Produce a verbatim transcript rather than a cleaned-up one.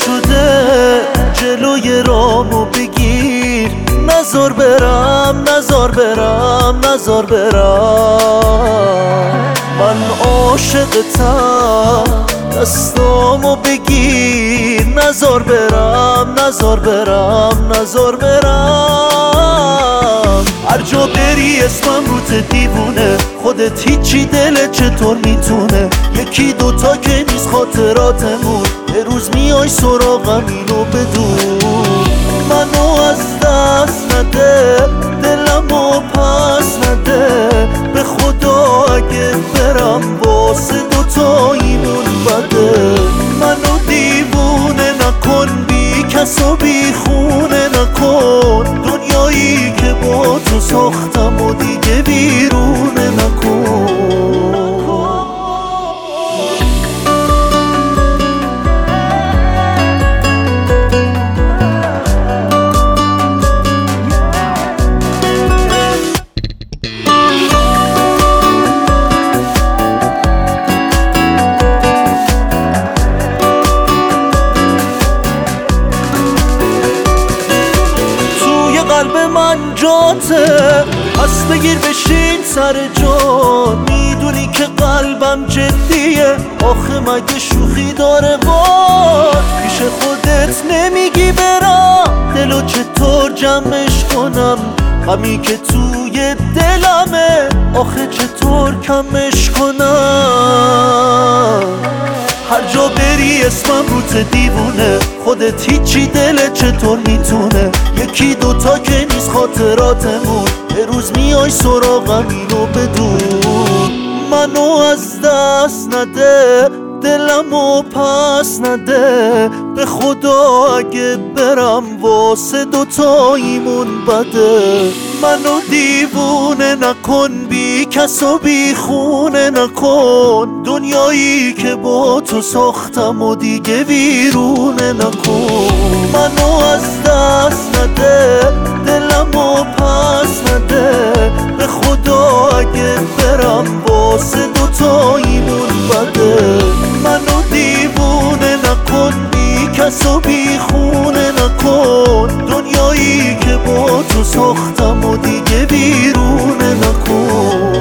شده جلوی رامو بگیر، نزار برم نزار برم نزار برم. من عاشقتم دستامو بگیر، نزار برم نزار برم نزار برم. هر جا بری اسمم روت دیوونه، خودت هیچی دلت چطور میتونه؟ یکی دوتا که نیست خاطراتمون، یه روز میای سراغم اینو بدون. منو از دست نده، دلمو پس نده، به خدا اگه برم واسه دوتاییمون بده. منو دیوونه نکن، بی کس و بی خونه نکن، دنیایی که با تو ساختم و دیگه بیرونه نکن. قلب من جاته، پس بگیر بشین سر جا. میدونی که قلبم جدیه، آخه مگه شوخی داره باد؟ پیش خودت نمیگی برم، دلو چطور جمعش کنم؟ غمی که توی دلمه، آخه چطور کمش کنم؟ هر جا بری اسمم روت دیوونه، خودت هیچی دلت چطور میتونه؟ یکی دوتا که نیست خاطراتمون، یه روز میای سراغم اینو بدون. منو از دست نده، دلمو پس نده، به خدا اگه برم واسه دوتاییمون بده. منو دیوونه نکن، بی کس و بی خونه نکن، دنیایی که با تو ساختم و دیگه ویرونه نکن. منو از دست نده، دلمو پس نده، به خدا اگه برم واسه دوتاییمون بده. منو دیوونه نکن، بی کس و بی خونه نکن، دنیایی که با تو ساختم و دیگه بیرونه نکن.